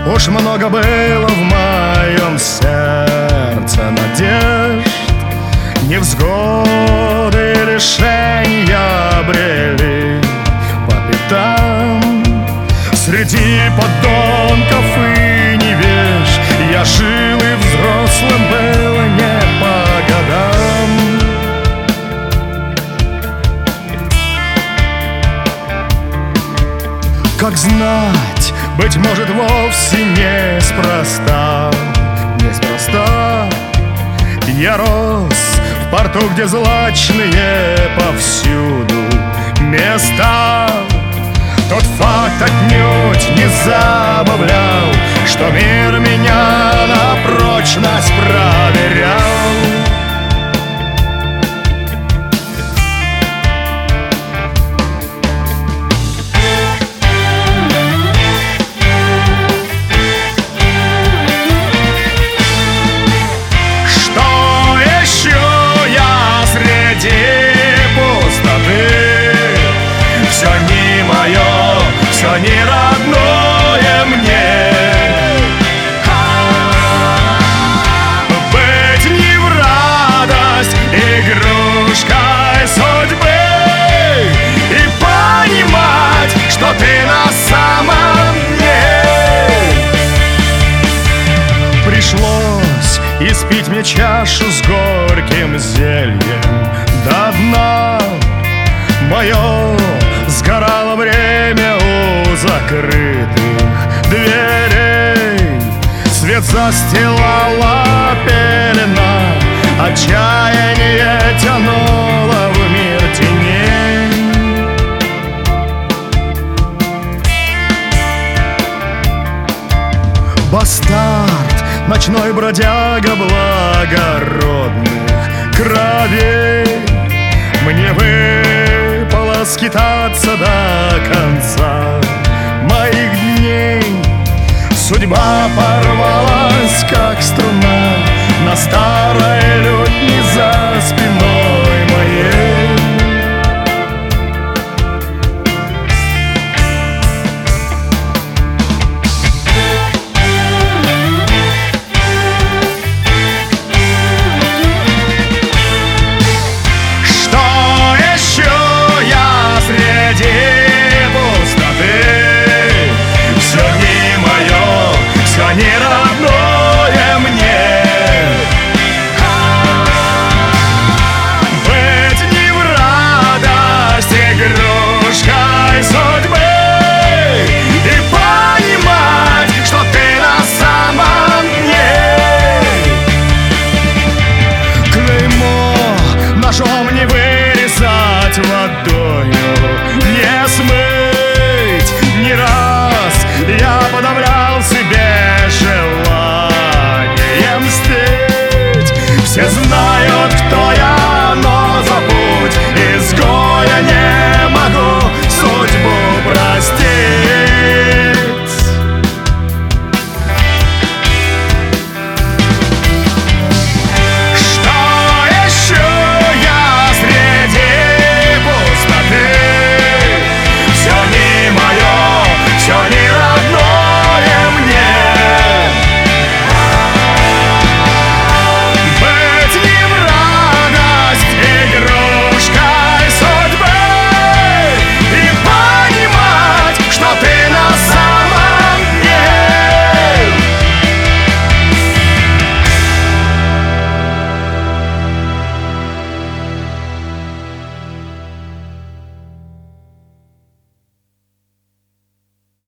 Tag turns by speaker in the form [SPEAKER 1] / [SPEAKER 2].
[SPEAKER 1] Уж много было в моем сердце надежд, невзгоды и лишения брели по пятам. Среди подонков и невеж я жил, и взрослым было не по годам. Как знать, быть может, вовсе неспроста. Неспроста я рос в порту, где злачные повсюду места. Тот факт отнюдь не забавлял, что мир меня на прочность проверял. Все не родное мне. Быть не в радость игрушкой судьбы и понимать, что ты на самом дне. Пришлось испить мне чашу с горьким зельем до дна. Мое сгорало время у закрытых дверей. Свет застилала пелена, отчаяние тянуло в мир теней. Бастард, ночной бродяга благородных кровей, мне выпало скитаться до конца моих дней. Судьба порвалась, как струна, на старой лютне за спиной моей. Не родное мне. Быть не в радость игрушкой судьбы и понимать, что ты на самом дне. Клеймо ножом не вырезать, водою не смыть. Не раз я подавлял себе желание мстить. Все знают, кто я, но забудь из